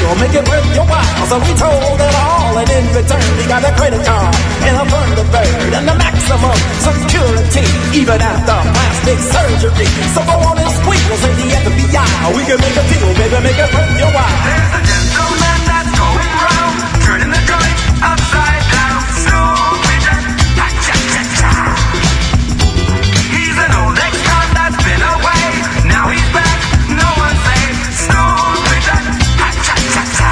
deal, make it worth your while. So we told it all, and in return we got a credit card and a Thunderbird and the maximum security, even after plastic surgery. So go on and squeal, say the FBI. We can make a deal, baby, make it worth your while. There's a gentleman that's going round, turning the joint upside down. Slow vision, ha-cha-cha-cha. He's an old ex-con that's been away. Now he's back, no one say. Slow vision, ha-cha-cha-cha.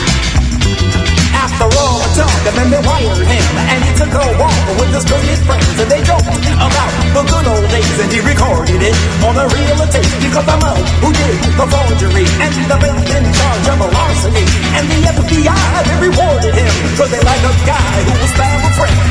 After all the talk, and then they wired him, and he took a walk with his greatest friends, and they joked about the good old days, and he recorded it on a reel of tape, because the man who did the forgery and the man in charge of a larceny, and the FBI, they rewarded him, because they like a guy who was found a friend.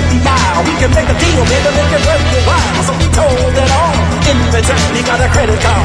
Make a deal, baby, make it worth your while. So we told it all. In return, he got a credit card